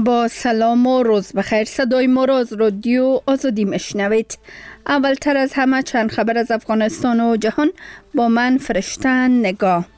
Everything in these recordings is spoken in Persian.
با سلام و روز بخیر. صدای ما را از رادیو آزادی میشنوید. اولتر از همه چند خبر از افغانستان و جهان با من فرشته نگاه.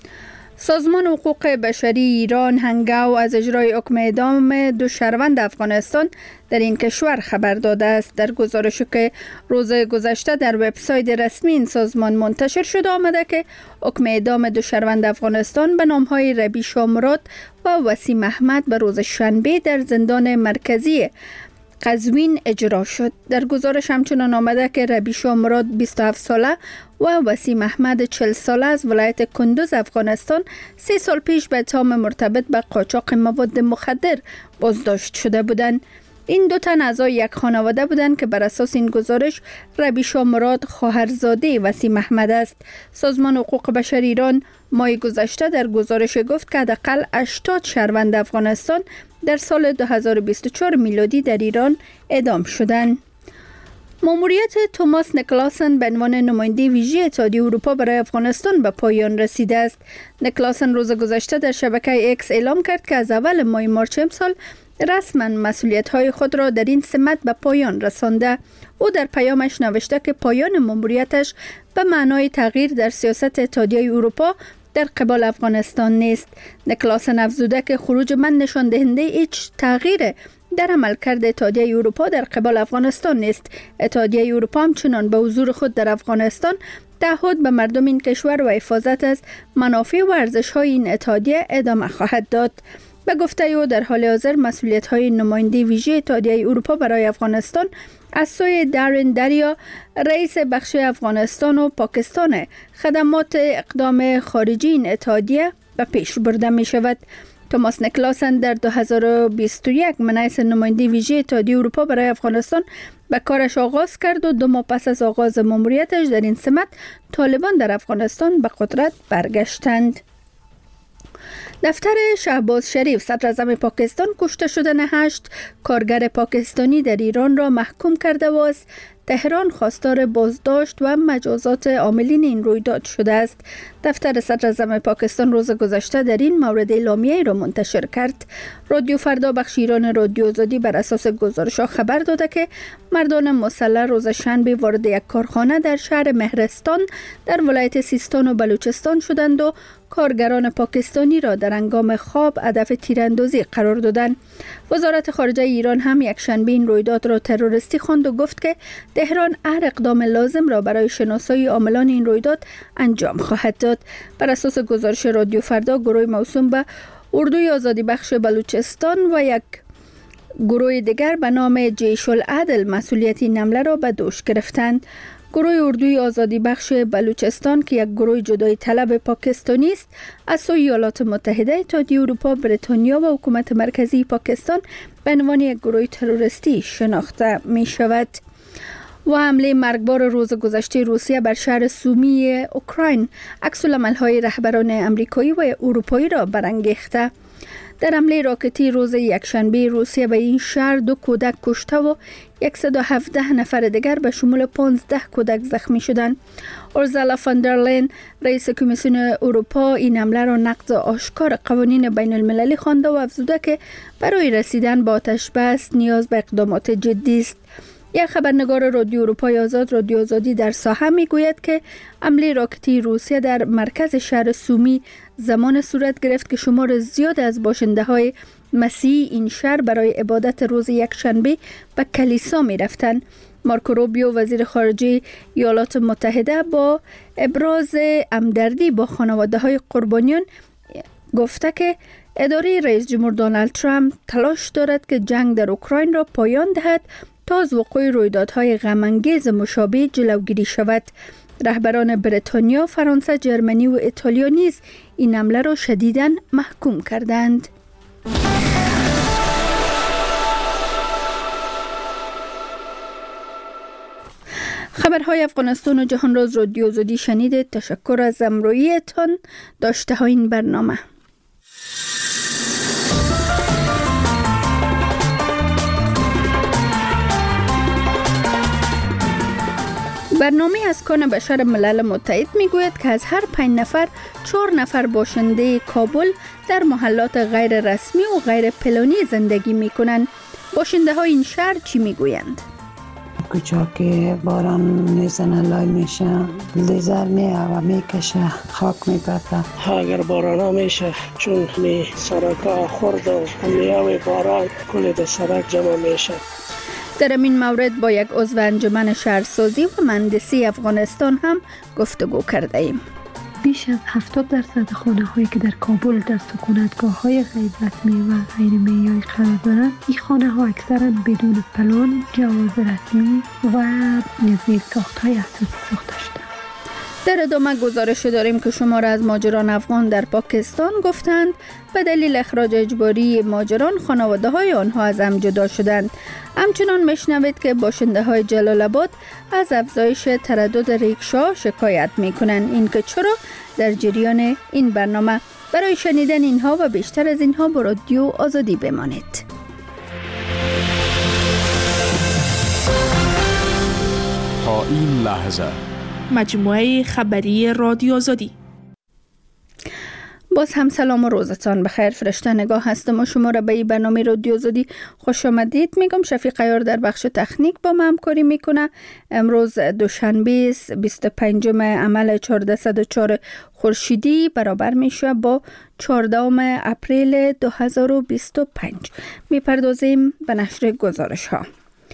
سازمان حقوق بشری ایران هنگاو از اجرای حکم اعدام دو شهروند افغانستان در این کشور خبر داده است. در گزارشی که روز گذشته در وبسایت رسمی این سازمان منتشر شده آمده که حکم اعدام دو شهروند افغانستان به نام‌های ربیع شاه مراد و وسیم احمد به روز شنبه در زندان مرکزی قزوین اجرا شد. در گزارش همچنان آمده که ربیع شاه مراد 27 ساله و وسیم احمد 40 ساله از ولایت کندوز افغانستان 3 سال پیش به اتهام مرتبط به قاچاق مواد مخدر بازداشت شده بودند. این دو تن اعضای یک خانواده بودند که بر اساس این گزارش ربیع شاه مراد خواهرزاده وسیم احمد است. سازمان حقوق بشر ایران ماه گذشته در گزارش گفت که حداقل 80 شهروند افغانستان در سال 2024 میلادی در ایران اعدام شدند. ماموریت توماس نیکلاسن به عنوان نماینده ویژه اتحادیه اروپا برای افغانستان به پایان رسیده است. نیکلاسن روز گذشته در شبکه اکس اعلام کرد که از اول ماه مارچ امسال رسما مسئولیت‌های خود را در این سمت به پایان رسانده. او در پیامش نوشته که پایان ماموریتش به معنای تغییر در سیاست اتحادیه اروپا در قبال افغانستان نیست. نیکلاسن افزوده که خروج من نشان دهنده هیچ تغییر در عملکرد اتحادیه اروپا در قبال افغانستان نیست. اتحادیه اروپا همچنان به حضور خود در افغانستان تعهد به مردم این کشور و حفاظت از منافع و ارزش‌های این اتحادیه ادامه خواهد داد. به گفته او در حال حاضر مسئولیت‌های نماینده ویژه اتحادیه اروپا برای افغانستان از سوی دارین دریا رئیس بخش افغانستان و پاکستان خدمات اقدام خارجی این اتحادیه به پیش برده می شود. توماس نیکلاسن در 2021 منحیث نماینده ویژه اتحادیه اروپا برای افغانستان به کارش آغاز کرد و 2 ماه پس از آغاز ماموریتش در این سمت طالبان در افغانستان به قدرت برگشتند. دفتر شهباز شریف صدر اعظم پاکستان کشته شدن 8 کارگر پاکستانی در ایران را محکوم کرده و از تهران خواستار بازداشت و مجازات عاملین این رویداد شده است. دفتر صدر اعظم پاکستان روز گذشته در این مورد اعلامیه را منتشر کرد. رادیو فردا بخش ایران رادیو آزادی بر اساس گزارش‌ها خبر داده که مردان مسلح روز شنبه وارد یک کارخانه در شهر مهرستان در ولایت سیستان و بلوچستان شدند و کارگران پاکستانی را در هنگام خواب هدف تیراندازی قرار دادند. وزارت خارجه ایران هم یک شنبه این رویداد را تروریستی خواند و گفت که تهران هر اقدام لازم را برای شناسایی عاملان این رویداد انجام خواهد داد. بر اساس گزارش رادیو فردا گروه موسوم به اردوی آزادی بخش بلوچستان و یک گروه دیگر به نام جیش العدل مسئولیت این حمله را به دوش گرفتند. گروه اردوی آزادی بخش بلوچستان که یک گروه جدایی طلب پاکستانی است از سوی ایالات متحده، اتحادیه اروپا، بریتانیا و حکومت مرکزی پاکستان به عنوان یک گروه تروریستی شناخته می شود. و حمله مرگبار روز گذشته روسیه بر شهر سومی اوکراین عکس‌العمل‌های رهبران آمریکایی و اروپایی را برانگیخته. در حمله راکتی روز یکشنبه روسیه به این شهر 2 کودک کشته و 117 نفر دیگر به شمول 15 کودک زخمی شدند. اورسولا فون در لین رئیس کمیسیون اروپا این حمله را نقض آشکار قوانین بین المللی خوانده و افزوده که برای رسیدن به آتش بس نیاز به اقدامات جدی است. یک خبرنگار رادیو اروپای آزاد رادیو آزادی در ساحه میگوید که حمله راکتی روسیه در مرکز شهر سومی زمان صورت گرفت که شمار زیاد از باشنده های مسیحی این شهر برای عبادت روز یکشنبه به کلیسا می رفتند. مارکو روبیو وزیر خارجه ایالات متحده با ابراز همدردی با خانواده های قربانیان گفته که اداره رئیس جمهور دونالد ترامپ تلاش دارد که جنگ در اوکراین را پایان دهد تا از وقوع رویدادهای غم‌انگیز مشابه جلوگیری شود. رهبران بریتانیا، فرانسه، جرمنی و ایتالیا نیز این حمله را شدیداً محکوم کردند. خبرهای افغانستان و جهان را از رادیو آزادی شنیدید. تشکر از همراهیتان. داشته های این برنامه. برنامه اسکان بشر ملل متحد میگوید که از هر 5 نفر 4 نفر باشنده کابل در محلات غیر رسمی و غیر پلانی زندگی میکنند. باشنده های این شهر چی میگویند؟ کجا که باران میزنه لای میشه، لیزر میه و میکشه، خاک میپرده. اگر باران ها میشه چون می سرک ها خورد و میاوی باران کلی به سرک جمع میشه. در این مورد با یک عضو انجمن شهرسازی و مهندسی افغانستان هم گفتگو کرده ایم. بیش از 70% خانه هایی که در کابل در سکونتگاه های غیر رسمی و غیر معیاری قرار دارند، این خانه ها اکثرا بدون پلان، جواز رسمی و زیر ساخت های اساسی ساخته شده. در ادامه گزارش داریم که شمار از مهاجران افغان در پاکستان گفتند به دلیل اخراج اجباری مهاجران خانواده های آنها از هم جدا شدند. همچنان میشنوید که باشنده های جلال آباد از افزایش تردد ریکشا شکایت میکنند. این که چرا؟ در جریان این برنامه. برای شنیدن اینها و بیشتر از اینها با رادیو آزادی بمانید. تا این لحظه مجموعه خبری رادیو آزادی. باز هم سلام و روزتان بخیر. فرشته نگاه هستم و شما را به این برنامه رادیو آزادی خوش آمدید میگم. شفیق عیار در بخش تکنیک با ما همکاری میکنه. امروز دوشنبه 25 عمل 1404 خورشیدی برابر میشه با 14 اپریل 2025. میپردازیم به نشر گزارش ها.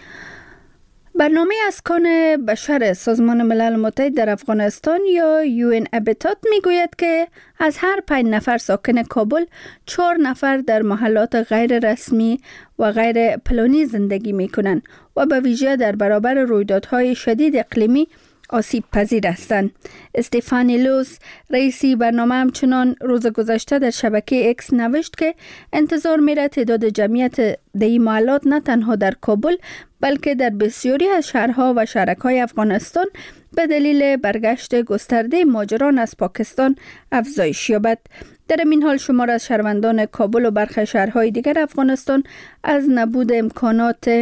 برنامه اسکان بشر سازمان ملل متحد در افغانستان یا UN Habitat میگوید که از هر 5 نفر ساکن کابل 4 نفر در محلات غیر رسمی و غیر پلانی زندگی میکنند و به ویژه در برابر رویدادهای شدید اقلیمی آسیب پذیر هستند. استفانی لوس رئیسی برنامه همچنان روز گذشته در شبکه اکس نوشت که انتظار میره تعداد جمعیت این محلات نه تنها در کابل بلکه در بسیاری از شهرها و شهرک‌های افغانستان به دلیل برگشت گسترده مهاجران از پاکستان افزایش یابد. در این حال شمار از شهروندان کابل و برخی شهرهای دیگر افغانستان از نبود امکانات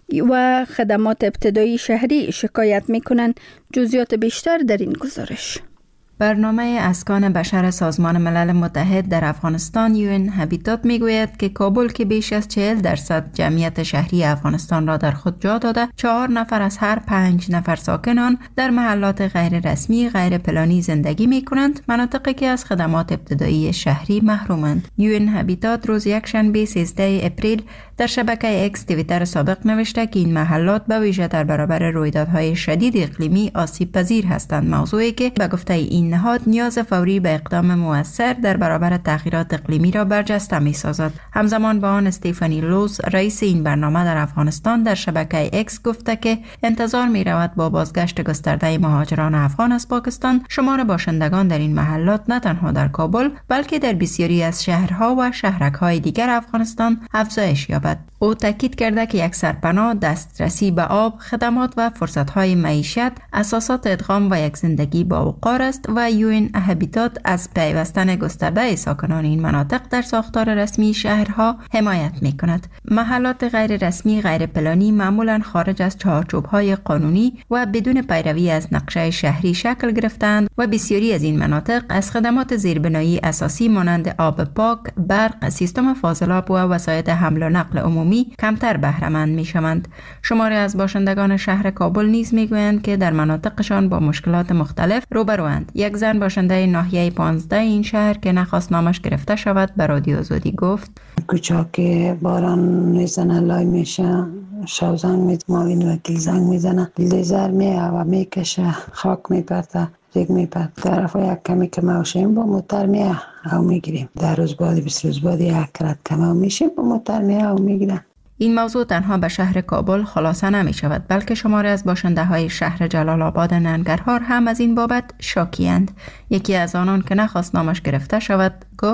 و خدمات ابتدایی شهری شکایت می‌کنند. جزئیات بیشتر در این گزارش. برنامه اسکان بشر سازمان ملل متحد در افغانستان UN Habitat میگوید که کابل که بیش از 40% جمعیت شهری افغانستان را در خود جا داده، 4 نفر از هر 5 نفر ساکن آن در محلات غیر رسمی غیر پلانی زندگی می کنند، مناطقی که از خدمات ابتدایی شهری محرومند. UN Habitat روز یکشنبه 13 اپریل در شبکه اکس توییتر سابق نوشته که این محلات به ویژه در برابر رویدادهای شدید اقلیمی آسیب پذیر هستند، موضوعی که به گفته این نهاد نیاز فوری به اقدام مؤثر در برابر تغییرات اقلیمی را برجسته می‌سازد. همزمان با آن استفانی لوس رئیس این برنامه در افغانستان در شبکه اکس گفته که انتظار می‌رود با بازگشت گسترده مهاجران افغان از پاکستان شمار باشندگان در این محلات نه تنها در کابل بلکه در بسیاری از شهرها و شهرک‌های دیگر افغانستان افزایش یابد. او تاکید کرده که یک سرپناه، دسترسی به آب، خدمات و فرصت‌های معیشت اساسات ادغام و یک زندگی با وقار است و UN Habitat از پیوستن گسترده ساکنان این مناطق در ساختار رسمی شهرها حمایت می‌کند. محلات غیر رسمی غیر پلانی معمولاً خارج از چارچوب‌های قانونی و بدون پیروی از نقشه شهری شکل گرفتند و بسیاری از این مناطق از خدمات زیربنایی اساسی مانند آب پاک، برق، سیستم فاضلاب و وسایل حمل و نقل عمومی کمتر بهره‌مند می‌شوند. شماری از باشندگان شهر کابل نیز می‌گویند که در مناطقشان با مشکلات مختلف روبروند. یک زن باشنده ناحیه 15 این شهر که نخواست نامش گرفته شود به رادیو آزادی گفت: کجا که باران میزنه لای میشه، شب زنگ میزنه، ماوین وکیل زنگ میزنه، لیزر میه و میکشه، خاک میپرده، ریگ میپرده. طرف یک کمی که موشیم با موتر میه او میگیریم. 10 روز بعد 20 روز بعد یک رد کم میشیم با موتر میه او میگیریم. این موضوع تنها به شهر کابل خلاصه نمی شود بلکه شماری از باشنده های شهر جلال آباد ننگرهار هم از این بابت شاکی‌اند. یکی از آنان که نخواست نامش گرفته شود گفت: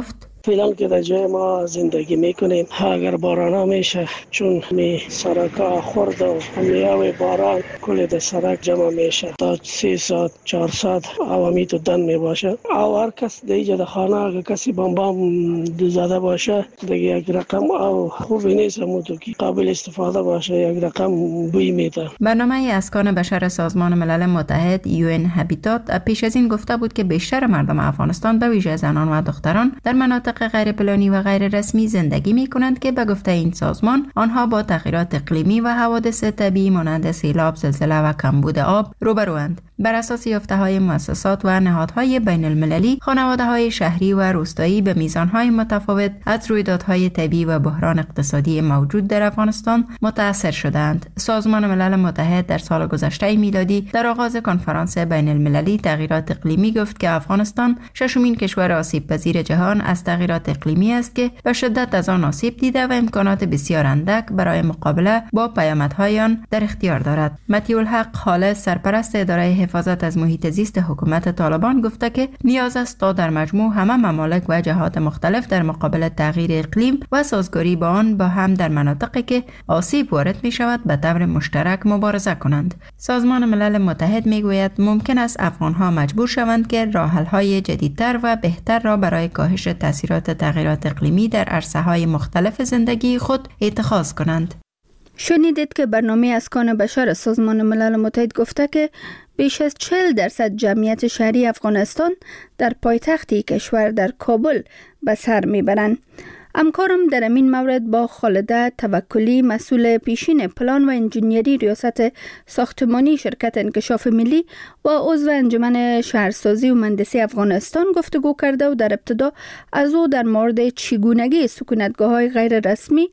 فعلا که در جای ما زندگی میکنیم اگر باران میشه چون می سرکا خورد و میوه باران کل در سرک جمع میشه تا 3 ساعت 4 ساعت عوامی تو دن می باشه او هر کس دیگه در خانه اگر کسی بمبام زده باشه دیگه یک رقم او خوبی نیست مودو که قابل استفاده باشه یک رقم بوی میده. برنامه اسکان بشر سازمان ملل متحد UN هابیتات پیش از این گفته بود که بیشتر مردم افغانستان به ویژه زنان و دختران در مناطق غیر پلانی و غیر رسمی زندگی می کنند که به گفته این سازمان آنها با تغییرات اقلیمی و حوادث طبیعی مانند سیلاب، زلزله و کمبود آب روبروند. بر اساس یافته‌های مؤسسات و نهادهای بین المللی، خانواده‌های شهری و روستایی به میزان‌های متفاوت از رویدادهای طبیعی و بحران اقتصادی موجود در افغانستان متأثر شدند. سازمان ملل متحد در سال گذشته میلادی در آغاز کنفرانس بین المللی تغییرات اقلیمی گفت که افغانستان ششمین کشور آسیب پذیر جهان از تغییرات اقلیمی است که به شدت از آن آسیب دیده و امکانات بسیار اندک برای مقابله با پیامدهای آن در اختیار دارد. مطیع الحق خالص، سرپرست اداره حفاظت از محیط زیست حکومت طالبان، گفته که نیاز است تا در مجموع همه ممالک و جهات مختلف در مقابل تغییر اقلیم و سازگاری با آن با هم در مناطقی که آسیب وارد می شود به طور مشترک مبارزه کنند. سازمان ملل متحد می گوید ممکن است افغانها مجبور شوند که راه‌حل‌های جدیدتر و بهتر را برای کاهش تاثیرات تغییرات اقلیمی در عرصه‌های مختلف زندگی خود اتخاذ کنند. شنیدید که برنامه اسکان بشر سازمان ملل متحد گفته که بیش از 40% جمعیت شهری افغانستان در پایتخت کشور در کابل به سر میبرند. همکارم در این مورد با خالده توکلی، مسئول پیشین پلان و انجینیری ریاست ساختمانی شرکت انکشاف ملی و عضو انجمن شهرسازی و مهندسی افغانستان گفتگو کرده و در ابتدا از او در مورد چگونگی سکونتگاه‌های غیر رسمی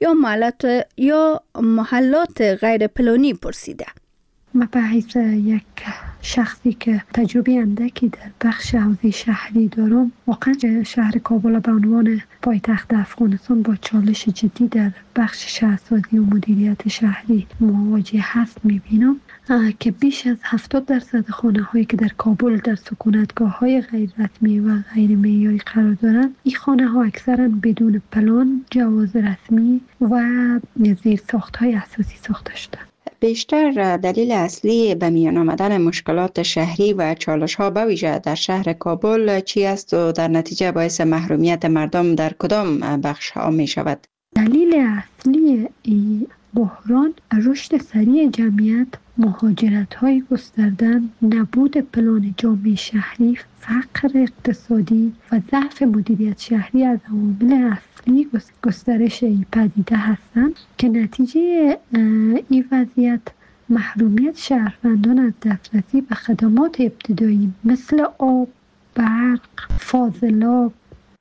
یا محلات غیر پلانی پرسیده. من به حیث یک شخصی که تجربه اندکی در بخش حوزه شهری دارم، واقعا شهر کابل به عنوان پایتخت افغانستان با چالش جدی در بخش شهرسازی و مدیریت شهری مواجه هست میبینم که بیش از 70% خانه‌هایی که در کابل در سکونتگاه‌های غیر رسمی و غیر معیاری قرار دارند، این خانه‌ها اکثرا بدون پلان، جواز رسمی و زیرساخت‌های اساسی ساخته شده‌اند. بیشتر دلیل اصلی به میان آمدن مشکلات شهری و چالش‌ها به ویژه در شهر کابل چی است و در نتیجه باعث محرومیت مردم در کدام بخش‌ها می شود؟ دلیل اصلی این بحران رشد سریع جمعیت، مهاجرت‌های گسترده، نبود پلان جامع شهری، فقر اقتصادی و ضعف مدیریت شهری از عوامل اصلی گسترش این پدیده هستند که نتیجه این وضعیت محرومیت شهروندان از دسترسی به خدمات ابتدایی مثل آب، برق، فاضلاب،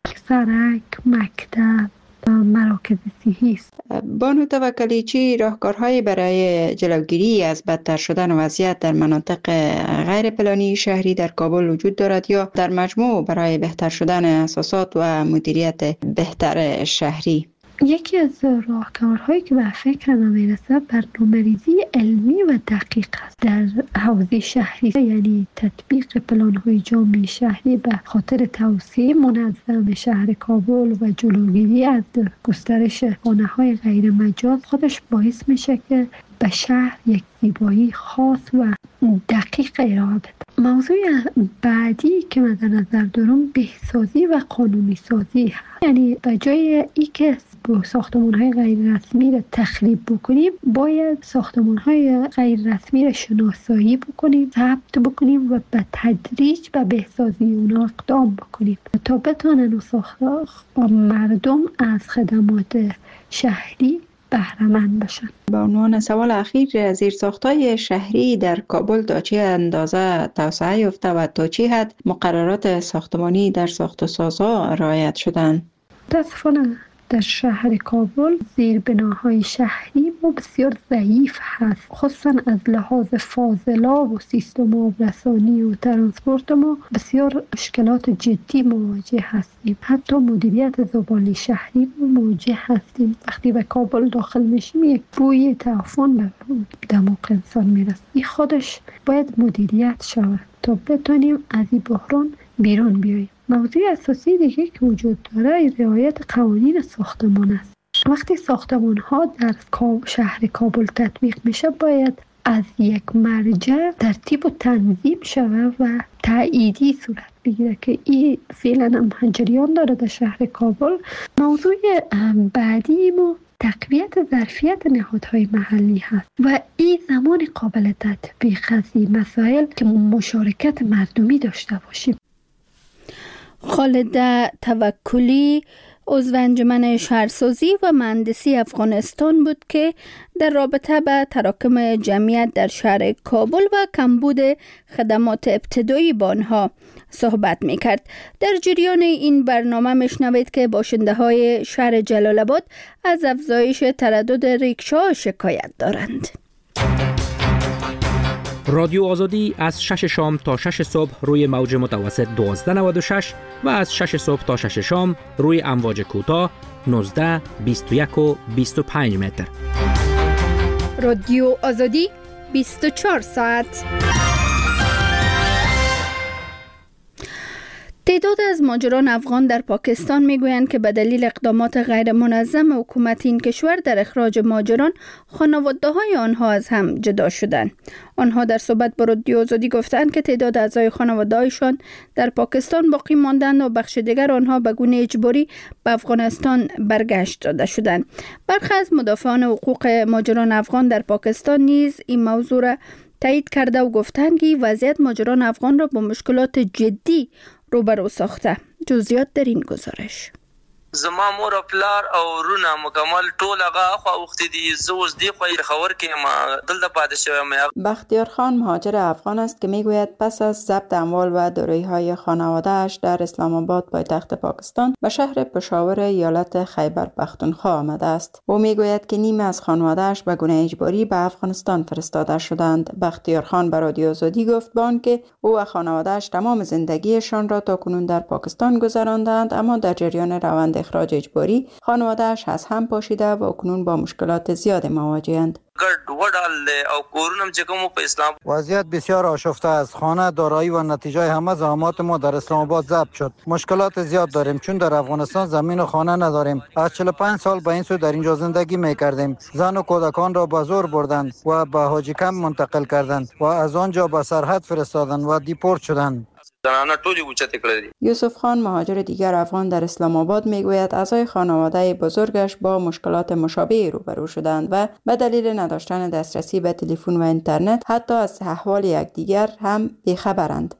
سرک، مکتب و مراکز صحی است. بانو توکلی، چی راهکارهایی برای جلوگیری از بدتر شدن وضعیت در مناطق غیر پلانی شهری در کابل وجود دارد یا در مجموع برای بهتر شدن اساسات و مدیریت بهتر شهری؟ یکی از راهکارهایی که به فکر من میرسه برنامه‌ریزی علمی و دقیق است در حوزه شهری، یعنی تطبیق پلان‌های جامع شهری به خاطر توسعه منظم شهر کابل و جلوگیری از گسترش خانه‌های غیر مجاز خودش باعث میشه که به شهر یک زیبایی خاص و دقیق ارائه بده. موضوع بعدی که من در نظر دارم بهسازی و قانونی سازی هست. یعنی به جای اینکه ساختمان‌های غیر رسمی را تخریب بکنیم، باید ساختمان‌های غیر رسمی را شناسایی بکنیم، ثبت بکنیم و به تدریج به بهسازی اونا اقدام بکنیم تا بتونن مردم از خدمات شهری بهره‌مند باشن. به عنوان سوال اخیر، زیرساخت‌های شهری در کابل تا چه اندازه توسعه یافته و تا چه حد مقررات ساختمانی در ساخت و سازها رعایت شدند؟ متاسفانه در شهر کابل زیربناهای شهری ما بسیار ضعیف هست، خصوصا از لحاظ فاضلاب و سیستم آبرسانی و ترانسپورت ما بسیار مشکلات جدی مواجه هستیم. حتی مدیریت زباله شهری مواجه هستیم. وقتی به کابل داخل میشیم یک بوی تعفن به دماغ انسان میرسه. این خودش باید مدیریت شود تا بتونیم از این بحران بیرون بیاییم. موضوع اساسی دیگه که وجود داره رعایت قوانین ساختمان است. وقتی ساختمان ها در شهر کابل تطبیق میشه باید از یک مرجع ترتیب و تنظیم شود و تاییدی صورت بگیره که این فعلا هم جریان داره در شهر کابل. موضوع بعدی ما تقویت ظرفیت نهادهای محلی هست و این زمان قابل تطبیق از این مسائل که مشارکت مردمی داشته باشیم. خالده توکلی عضو انجمن شهرسازی و مهندسی افغانستان بود که در رابطه به تراکم جمعیت در شهر کابل و کمبود خدمات ابتدایی با آنها صحبت می‌کرد. در جریان این برنامه میشنوید که باشنده های شهر جلال آباد از افزایش تردد ریکشا شکایت دارند. رادیو آزادی از 6 شام تا 6 صبح روی موج متوسط 1296 و از 6 صبح تا 6 شام روی امواج کوتاه 19، 21 و 25 متر. رادیو آزادی 24 ساعت. تعداد از مهاجران افغان در پاکستان میگویند که به دلیل اقدامات غیر منظم حکومت این کشور در اخراج مهاجران، خانواده‌های آنها از هم جدا شدند. آنها در صحبت با رادیو آزادی گفتند که تعداد اعضای خانواده‌هایشان در پاکستان باقی ماندند و بخش دیگر آنها به گونه اجباری به افغانستان برگشت داده شدند. برخی از مدافعان حقوق مهاجران افغان در پاکستان نیز این موضوع را تایید کرده و گفتند که وضعیت مهاجران افغان را با مشکلات جدی روبرو ساخته. جزئیات در این گزارش. زما مور او پلار او رونه مکمل ټول هغه خو وخت دي زوز دی خو خبر کې ما دلته پاتې شوم. بختیار خان مهاجر افغان است که میگوید پس از ضبط اموال و دارایی‌های خانواده‌اش در اسلام آباد پایتخت پاکستان به شهر پشاور ایالت خیبر پختونخوا آمده است. او میگوید که نیمه از خانواده‌اش به گونه اجباری به افغانستان فرستاده شدند. بختیار خان به رادیو آزادی گفت با آنکه او و خانواده‌اش تمام زندگیشان را تاکنون در پاکستان گذراندند، اما در جریان روند اخراج اجباری خانواده‌اش از هم پاشیده و اکنون با مشکلات زیاد مواجه‌اند. وضعیت بسیار آشفته است. خانه، دارایی و نتیجه همه زحمات ما در اسلام آباد ضبط شد. مشکلات زیاد داریم چون در افغانستان زمین و خانه نداریم. از 45 سال به این سو در اینجا زندگی می‌کردیم. زن و کودکان را به زور بردند و به حاجی کمپ منتقل کردند و از آنجا به سرحد فرستادند و دیپورت شدند. یوسف خان مهاجر دیگر افغان در اسلام آباد میگوید اعضای خانواده بزرگش با مشکلات مشابه روبرو شدند و به دلیل نداشتن دسترسی به تلفن و اینترنت حتی از احوال یکدیگر هم بی‌خبرند.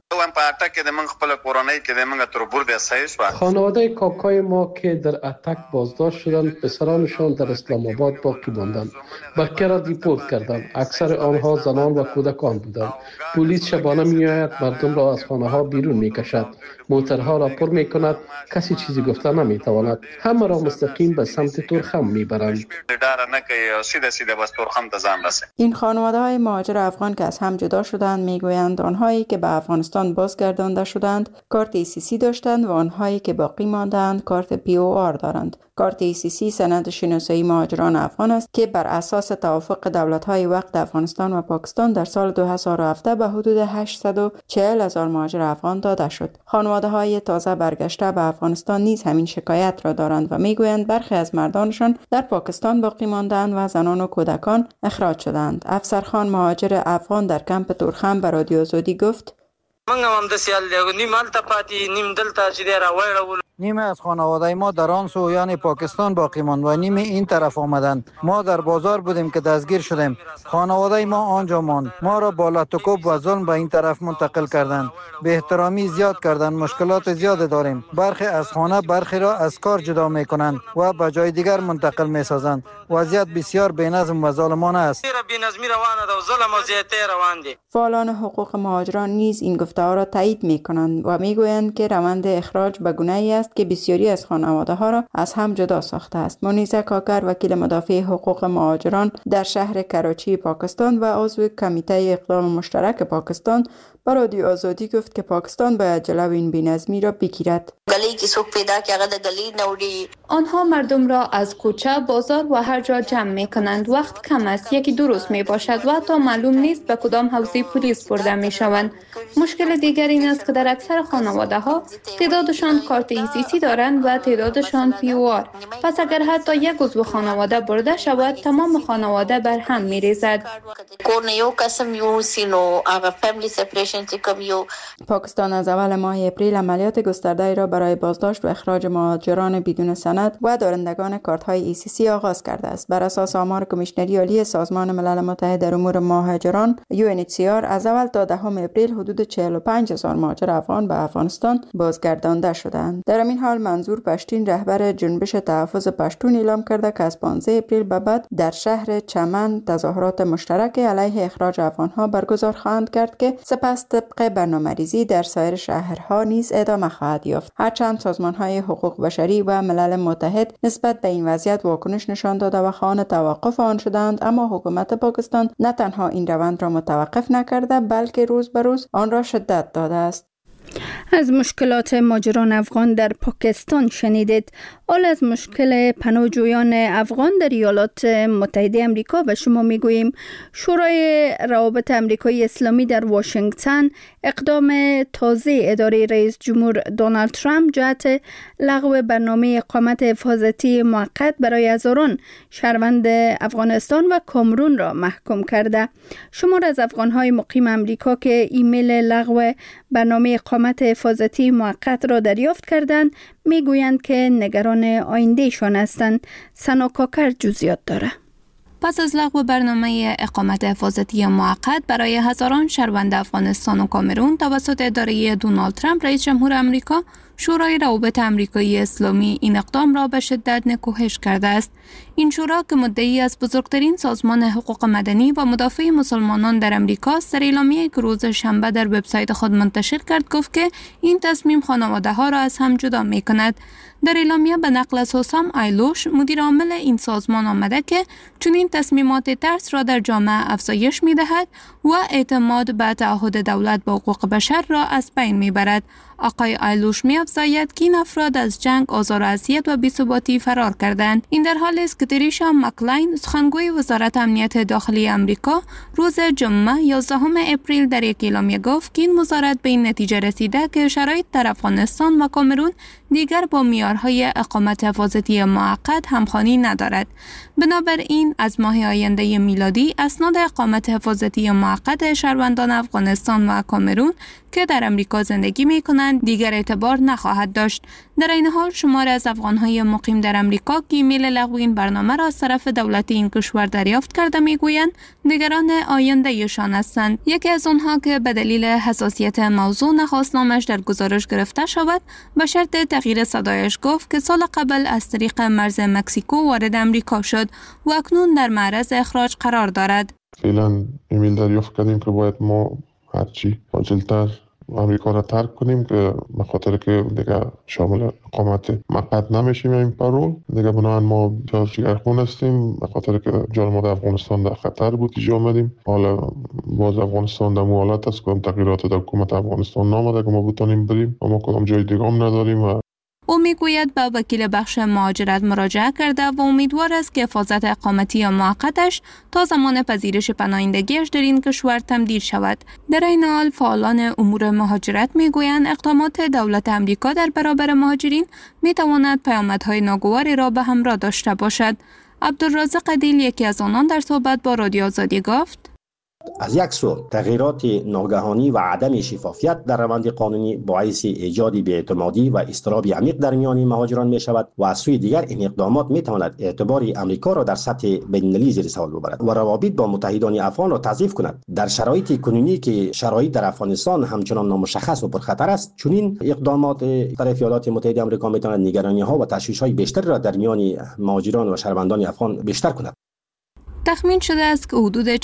خانواده کاکای ما که در اتک بازداشت شدند، پسرانشان در اسلام آباد باقی ماندند. بقیه را دیپورت کردند. اکثر آنها زنان و کودکان بودند. پلیس شبانه میآید، مردم را از خانه ها بیرون میکشد، موترها را پر میکند، کسی چیزی گفته نمیتواند. همه را مستقیم به سمت تورخم میبرند. این خانواده های مهاجر افغان که از هم جدا شدند میگویند آنهایی که به افغانستان بازگردانده شدند کارت ECC داشتند و آنهایی که باقی ماندند کارت POR دارند. کارت ECC سند شناسایی مهاجران افغان است که بر اساس توافق دولت‌های وقت افغانستان و پاکستان در سال 2017 به حدود 840,000 مهاجر افغان داده شد. خانواده‌های تازه برگشته به افغانستان نیز همین شکایت را دارند و میگویند برخی از مردانشان در پاکستان باقی ماندند و زنان و کودکان اخراج شدند. افسرخان مهاجر افغان در کمپ تورخم به رادیو آزادی گفت: نیمه از خانواده ما در آن سو یعنی پاکستان باقی ماند و نیمه این طرف آمدند. ما در بازار بودیم که دستگیر شدیم. خانواده ما آنجا ماند. ما را با لطکوب و ظلم به این طرف منتقل کردند. به احترامی زیاد کردند. مشکلات زیاد داریم. برخی از خانه، برخی را از کار جدا می کنند و به جای دیگر منتقل می سازند. وضعیت بسیار بی‌نظم و ظالمانه است. فعالان حقوق مهاجران نیز این گفته‌ها را تایید می کنند و می گویند که روند اخراج به گونه‌ای است که بسیاری از خانواده ها را از هم جدا ساخته است. منیزه کاکر وکیل مدافع حقوق مهاجران در شهر کراچی پاکستان و عضو کمیته اقدام مشترک پاکستان با رادیو آزادی گفت که پاکستان باید جلو این بی‌نظمی را بگیرد. آنها مردم را از کوچه، بازار و هر جا جمع می کنند. وقت کم است، یکی دو روز می باشد و حتی معلوم نیست به کدام حوزه پلیس برده می شوند. مشکل دیگر این است که در اکثر خانواده ها تعدادشان کارت ECC دارند و تعدادشان POR. پس اگر حتی یک عضو خانواده برده شود، تمام خانواده بر هم می ریزد. پاکستان از اول ماه اپریل عملیات گسترده را برای بازداشت و اخراج مهاجران بدون سند و دارندگان کارت‌های ECC آغاز کرده است. بر اساس آمار کمیشنری عالی سازمان ملل متحد در امور مهاجران UNHCR از اول تا 10 اپریل حدود 45,000 مهاجر افغان به افغانستان بازگردانده شدند. در این حال منظور پشتین رهبر جنبش تحفظ پشتون اعلام کرده که از 15 اپریل به بعد در شهر چمن تظاهرات مشترک علیه اخراج افغان‌ها برگزار خواهند کرد که سپس طبق برنامه‌ریزی در سایر شهرها نیز ادامه خواهد یافت. هرچند سازمان‌های حقوق بشری و ملل متحد نسبت به این وضعیت واکنش نشان داده و خواهان توقف آن شدند، اما حکومت پاکستان نه تنها این روند را متوقف نکرده بلکه روز به روز آن را شدت داده است. از مشکلات مهاجران افغان در پاکستان شنیدید. حال از مشکل پناهجویان افغان در ایالات متحده آمریکا به شما میگوییم. شورای روابط آمریکایی اسلامی در واشنگتن اقدام تازه اداره رئیس جمهور دونالد ترامپ جهت لغو برنامه اقامت حفاظتی موقت برای هزاران شهروند افغانستان و کامرون را محکوم کرده. شمار از افغان‌های مقیم آمریکا که ایمیل لغو برنامه اقامت حفاظتی موقت را دریافت کردند میگویند که نگران آیندهشان هستند. سنا کاکر جزئیات داره. پس از لغو برنامه اقامت حفاظتی موقت برای هزاران شهروند افغانستان و کامرون توسط اداره دونالد ترامپ رئیس جمهور آمریکا، شورای روابط آمریکایی اسلامی این اقدام را به شدت نکوهش کرده است. این شورا که مدعی از بزرگترین سازمان حقوق مدنی و مدافع مسلمانان در امریکا در اعلامیه‌ای که روز شنبه در وبسایت خود منتشر کرد گفت که این تصمیم خانواده‌ها را از هم جدا می‌کند. در اعلامیه به نقل از حسام ایلوش مدیر عامل این سازمان آمده که چون این تصمیمات ترس را در جامعه افزایش می‌دهد و اعتماد به تعهد دولت به حقوق بشر را از بین می‌برد. آقای ایلوش می‌افزاید که این افراد از جنگ، آزار و اذیت و بی‌ثباتی فرار کردند. این در حالی است که تریشا مکلاین، سخنگوی وزارت امنیت داخلی آمریکا، روز جمعه 11 اپریل در یک اعلامیه گفت که این وزارت به این نتیجه رسیده که شرایط در افغانستان و کامرون دیگر با معیارهای اقامت حفاظتی موقت همخوانی ندارد. بنابراین از ماه آینده میلادی اسناد اقامت حفاظتی موقت شهروندان افغانستان و کامرون که در امریکا زندگی می‌کنند دیگر اعتبار نخواهد داشت. در این حال شمار از افغان‌های مقیم در امریکا که ایمیل لغو این برنامه را از طرف دولت این کشور دریافت کرده می‌گویند نگران آینده‌شان هستند. یکی از آنها که به دلیل حساسیت موضوع نخواست نامش در گزارش گرفته شود به شرط تغییر صدایش گفت که سال قبل از طریق مرز مکزیکو وارد امریکا شد و اکنون در معرض اخراج قرار دارد. فعلا ایمیل دریافت کردیم که باید ما هرچی عاجل‌تر امریکا را ترک کنیم که به خاطر که دیگه شامل اقامت موقت نمیشیم یا این پرول دیگه بنابراین ما جگرخون هستیم به خاطر که جان ما در افغانستان در خطر بود اینجا آمدیم. حالا باز افغانستان در حالت است که تغییرات در حکومت افغانستان نامده که ما بتونیم بریم و ما کدام جای دیگه هم نداریم. و او میگوید به وکیل بخش مهاجرت مراجعه کرده و امیدوار است که حفاظت اقامتی موقتش تا زمان پذیرش پناهندگیش در این کشور تمدید شود. در این حال فعالان امور مهاجرت میگویند اقدامات دولت آمریکا در برابر مهاجرین میتواند پیامدهای ناگواری را به همراه داشته باشد. عبدالرازق عدیل یکی از آنان در صحبت با رادیو آزادی گفت: از یک سو تغییرات ناگهانی و عدم شفافیت در روند قانونی باعث ایجاد بی‌اعتمادی و اضطراب عمیق در میان مهاجران می شود و از سوی دیگر این اقدامات می تواند اعتبار آمریکا را در سطح بین‌المللی زیر سوال ببرد و روابط با متحدان افغان را تضعیف کند. در شرایط کنونی که شرایط در افغانستان همچنان نامشخص و پرخطر است، چنین اقدامات طرف ایالات متحده آمریکا می تواند نگرانی‌ها و تشویش‌های بیشتر را در میان مهاجران و شهروندان افغان بیشتر کند. تخمین شده است که حدود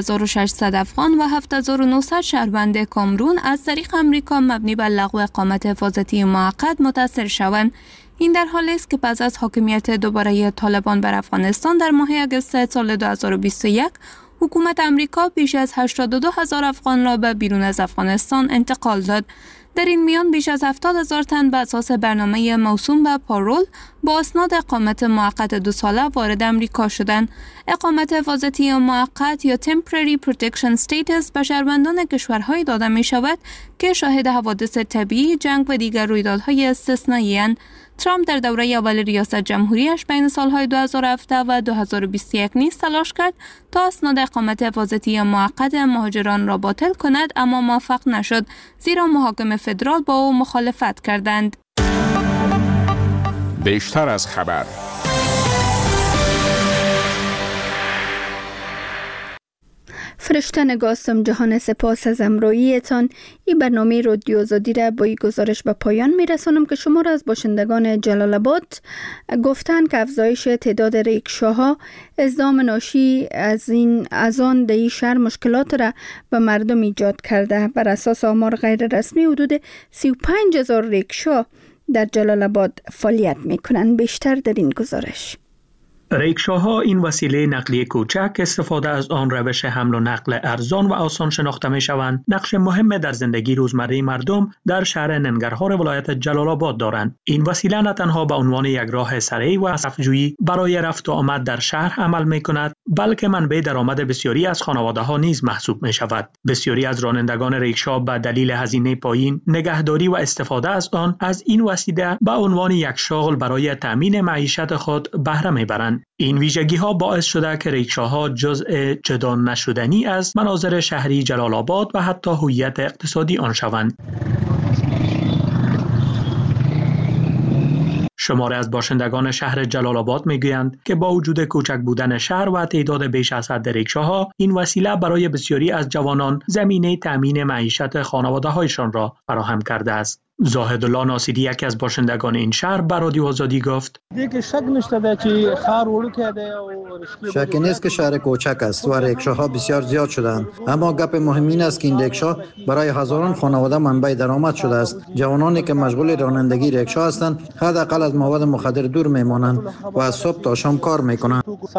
14600 افغان و 7900 شهروند کامرون از طریق امریکا مبنی بر لغو اقامت حفاظتی موقت متاثر شوند. این در حالی است که پس از حاکمیت دوباره طالبان بر افغانستان در ماه اگست سال 2021 حکومت امریکا بیش از 82,000 افغان را به بیرون از افغانستان انتقال داد. در این میان بیش از 70,000 تن به اساس برنامه موسوم به پارول با اسناد اقامت موقت 2 ساله وارد امریکا شدند. اقامت حفاظتی موقت یا Temporary Protection Status به شهروندان کشورهای داده می شود که شاهد حوادث طبیعی، جنگ و دیگر رویدادهای استثنایی اند. ترامپ در دوره اول ریاست جمهوریش بین سالهای 2017 و 2021 نیز تلاش کرد تا اسناد اقامت حفاظتی موقت مهاجران را باطل کند، اما موفق نشد، زیرا محاکم فدرال با او مخالفت کردند. بیشتر از خبر. فرشته نگاستم جهان، سپاس از امرویتان. این برنامه رادیو آزادی را با این گزارش به پایان میرسانم که شما را از باشندگان جلال آباد گفتند که افزایش تعداد ریکشاها ازدحام ناشی از آن در این شهر مشکلات را به مردم ایجاد کرده. بر اساس آمار غیر رسمی حدود 35,000 ریکشا در جلال آباد فعالیت میکنند. بیشتر در این گزارش. ریکشاها این وسیله نقلیه کوچک استفاده از آن روش حمل و نقل ارزان و آسان شناخته می شوند. نقش مهم در زندگی روزمره مردم در شهر ننگرهار ولایت جلال آباد دارند. این وسیله نه تنها به عنوان یک راه سریع و صفجویی برای رفت و آمد در شهر عمل می کند، بلکه منبع درآمد بسیاری از خانواده ها نیز محسوب می شود. بسیاری از رانندگان ریکشا به دلیل هزینه پایین، نگهداری و استفاده از آن از این وسیله به عنوان یک شغل برای تامین معیشت خود بهره می برند. این ویژگی ها باعث شده که ریکشاها جزء جدا نشدنی از مناظر شهری جلال آباد و حتی هویت اقتصادی آن شوند. شماره از باشندگان شهر جلال آباد میگویند که با وجود کوچک بودن شهر و تعداد بیش از حد ریکشاها، این وسیله برای بسیاری از جوانان زمینه تامین معیشت خانواده‌هایشان را فراهم کرده است. زاهد الله ناصری، یکی از باشندگان این شهر، به رادیو آزادی گفت: شک نیست که شهر کوچک است و ریکشاها بسیار زیاد شدند، اما گپ مهم این است که این ریکشا برای هزاران خانواده منبع درآمد شده است. جوانانی که مشغول رانندگی ریکشا هستند حداقل از مواد مخدر دور میمانند و از صبح تا شام کار میکنند.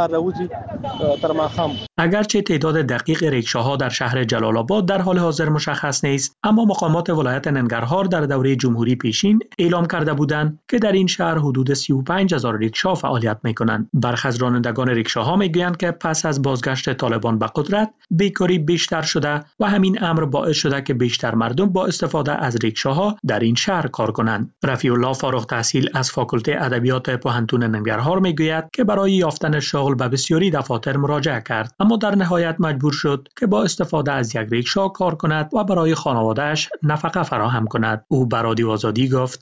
اگرچه تعداد دقیق ریکشاها در شهر جلال آباد در حال حاضر مشخص نیست، اما مقامات ولایت ننگرهار در دوره جمهوری پیشین اعلام کرده بودند که در این شهر حدود 35,000 ریکشا فعالیت میکنند. برخی از رانندگان ریکشاها میگویند که پس از بازگشت طالبان به قدرت بیکاری بیشتر شده و همین امر باعث شده که بیشتر مردم با استفاده از ریکشاها در این شهر کار کنند. رفیع الله فارغ التحصیل از فاکولته ادبیات پوهنتون ننگرهار میگوید که برای یافتن شغل به بسیاری دفاتر مراجعه کرد، اما در نهایت مجبور شد که با استفاده از یک ریکشا کار کند و برای خانواده‌اش نفقه فراهم کند. او به رادیو آزادی گفت: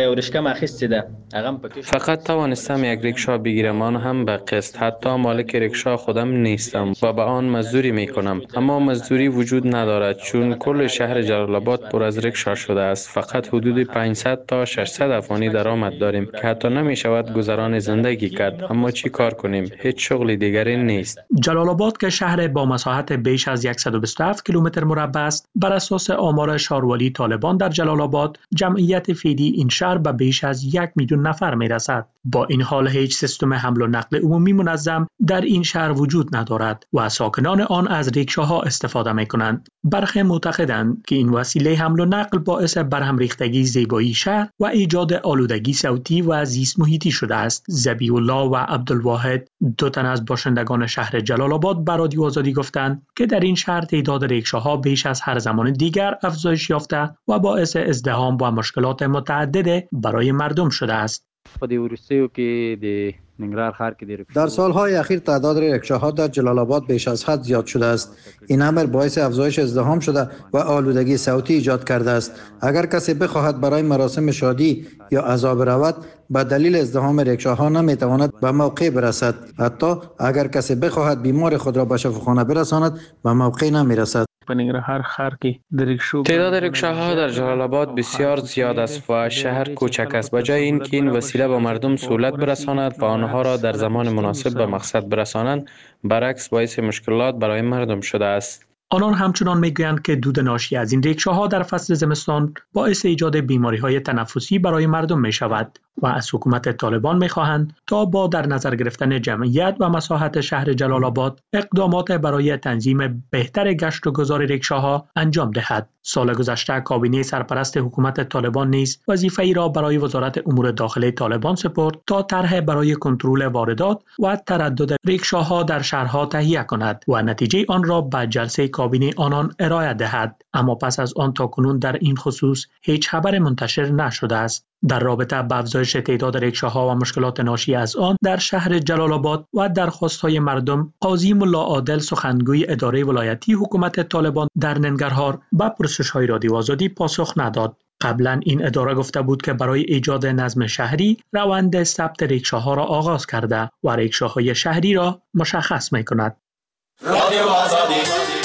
فقط توانستم یک ریکشا بگیرم، آن هم به قسط. حتی مالک ریکشا خودم نیستم و به آن مزدوری میکنم، اما مزدوری وجود ندارد چون کل شهر جلال آباد پر از ریکشا شده است. فقط حدود 500 تا 600 افغانی درآمد داریم که حتی نمیشود گذران زندگی کرد، اما چی کار کنیم؟ هیچ شغل دیگری نیست. جلال آباد که شهر با مساحت بیش از 127 کیلومتر مربع است، بر اساس آمار شاروالی طالبان در جلال آباد جمعیت فعلی این شهر به بیش از 1,000,000 نفر میرسد. با این حال هیچ سیستم حمل و نقل عمومی منظم در این شهر وجود ندارد و ساکنان آن از ریکشاها استفاده میکنند. برخی معتقدند که این وسیله حمل و نقل باعث برهم ریختگی زیبایی شهر و ایجاد آلودگی صوتی و زیست محیطی شده است. ذبیح الله و عبدالواحد، دو تن از باشندگان شهر جلال آباد، به رادیو آزادی گفتند که در این شهر تعداد ریکشاها بیش از هر زمان دیگر افزایش یافته و باعث ازدحام و مشکلات متعدد برای مردم شده است. در سالهای اخیر تعداد ریکشاها در جلال آباد بیش از حد زیاد شده است. این امر باعث افزایش ازدحام شده و آلودگی صوتی ایجاد کرده است. اگر کسی بخواهد برای مراسم شادی یا عزا برود، به دلیل ازدحام ریکشاها نمیتواند به موقع برسد. حتی اگر کسی بخواهد بیمار خود را به شفاخانه برساند، به موقع نمیرسد. تعداد ریکشاها در جلال آباد بسیار زیاد است و شهر کوچک است. بجای اینکه این وسیله به مردم سهولت برساند و آنها را در زمان مناسب به مقصد برسانند، برعکس باعث مشکلات برای مردم شده است. آنان همچنان میگویند که دود ناشی از این ریکشاها در فصل زمستان باعث ایجاد بیماری‌های تنفسی برای مردم می شود و از حکومت طالبان می خواهند تا با در نظر گرفتن جمعیت و مساحت شهر جلال آباد اقدامات برای تنظیم بهتر گشت و گذار ریکشاها انجام دهد. سال گذشته کابینه سرپرست حکومت طالبان نیز وظیفه‌ای را برای وزارت امور داخلی طالبان سپرد تا طرح برای کنترل واردات و تردد ریکشاها در شهرها تهیه کند و نتیجه آن را به جلسه کابینه آنان ارائه دهد، اما پس از آن تاکنون در این خصوص هیچ خبر منتشر نشده است. در رابطه با افزایش تعداد ریکشاها و مشکلات ناشی از آن در شهر جلال آباد و درخواست‌های مردم، قاضی ملا عادل سخنگوی اداره ولایتی حکومت طالبان در ننگرهار به پرسش‌های رادیو آزادی پاسخ نداد. قبلا این اداره گفته بود که برای ایجاد نظم شهری روند ثبت ریکشاها را آغاز کرده و ریکشاهای شهری را مشخص می‌کند. رادیو آزادی